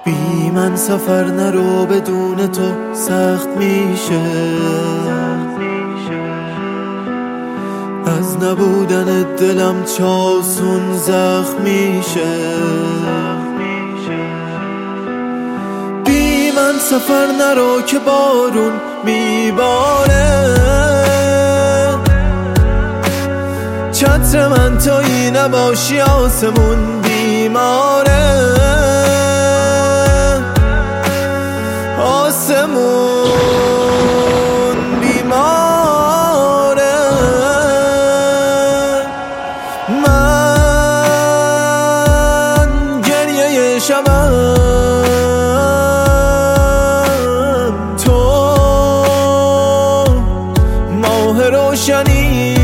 بی من سفر نرو، بدون تو سخت میشه. از نبودن دلم چاسون زخم میشه. بی من سفر نرو که بارون میباره. چتر من تویی نباشی آسمون بیماره. آسمون بیماره. من گریه شبم، تو ماه روشنی.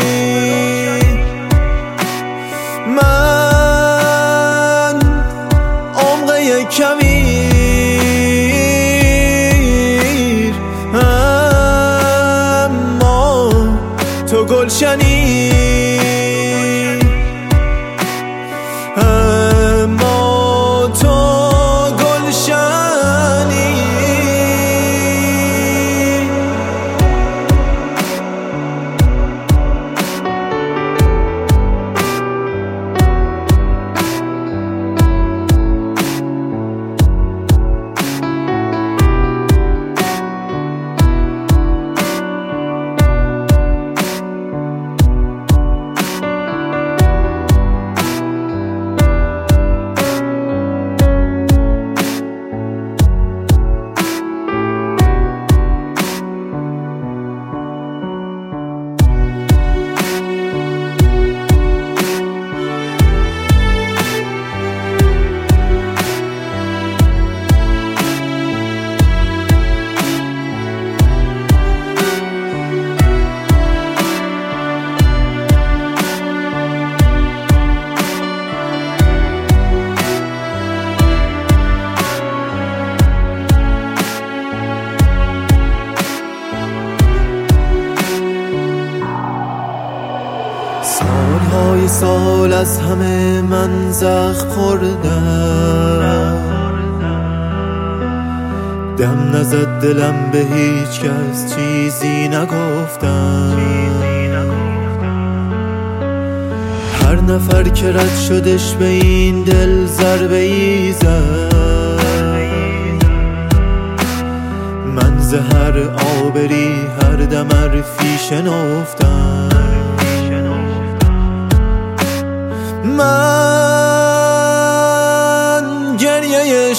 من عمق یک کویر، اما تو گلشنی. اما تو گلشنی. سالهای سال از همه من زخم خوردم. دم نزد دلم به هیچ کس، چیزی نگفتم. هر نفر که رد شدش به این دل ضربه ای زد. من زهر آبری هر دم حرفی شنفتم. من گریه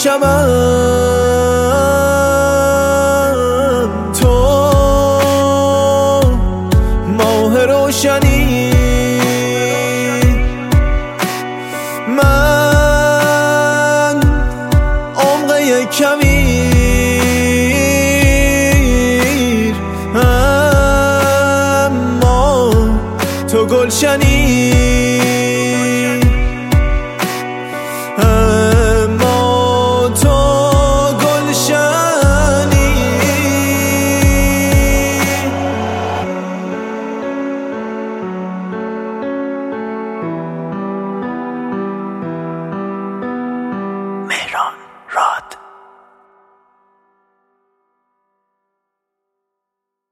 شبم، تو ماه روشنی. من عمق یک کویر، اما تو گلشنی.